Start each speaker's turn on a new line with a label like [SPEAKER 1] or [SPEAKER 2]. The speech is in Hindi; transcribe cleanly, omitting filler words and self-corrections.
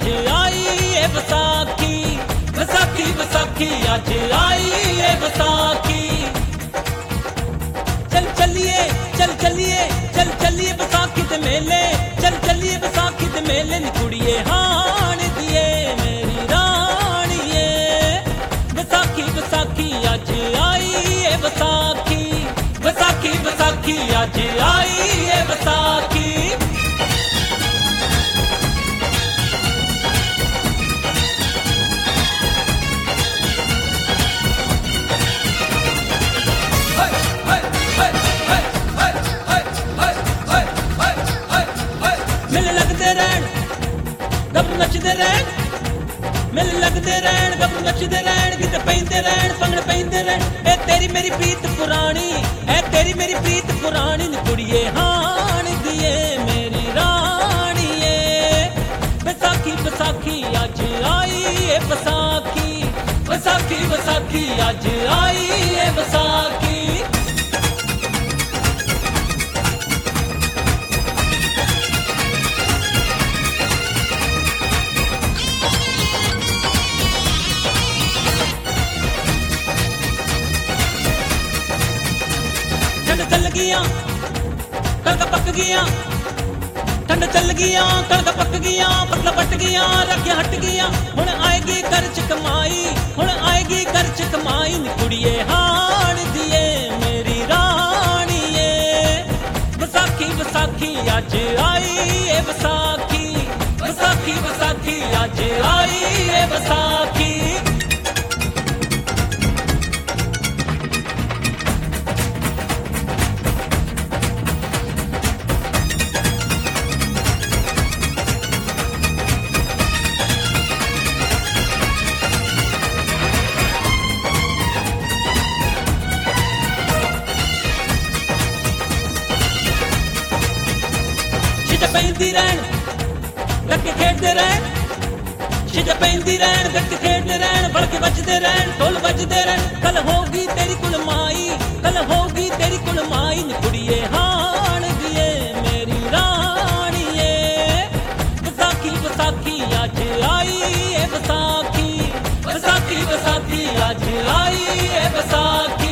[SPEAKER 1] आज आई है वसाखी, वसाखी वसाखी आज आई है वसाखी। चल चलिए चल चलिए चल चलिए वसाखी दे मेले, चल चलिए वसाखी दे मेले नी कुड़िए हाण दिए मेरी राणिए। वसाखी वसाखी आज आई है वसाखी, वसाखी वसाखी आज आई है वसाखी। मिल लगते रहन गब नचते रहन, मिल लगते रहन गब नचते रहन, गीत पैंदे रहन भंगड़ पैंदे रहन। ए तेरी मेरी प्रीत पुरानी, ए तेरी मेरी प्रीत पुरानी नी कुड़िए हाण दिए मेरी राणिए। वसाखी वसाखी आज आई है वसाखी, वसाखी वसाखी आज आई है वसाखी। ठंड चल गया कड़क पक गया, ठंड चल गया कड़क पक गया, पतला पट गया रखिया हट गया। हुण आएगी घर च कमाई, हुण आएगी घर च कमाई नी कुड़िए हाण दिए मेरी राणिए। वसाखी वसाखी आज आई है वसाखी, वसाखी वसाखी आज आई है वसाखी। पैंदी रहन गट खेडते रहन, छिज पैंदी रहन गट खेडते रहन, बड़के बजते रहन ढोल बजते रहन। कल होगी तेरी कुलमाई, कल होगी तेरी कुलमाई नी कुड़िए हाण दिए मेरी राणिए। वसाखी वसाखी आज आई है वसाखी, वसाखी वसाखी आज आई है वसाखी।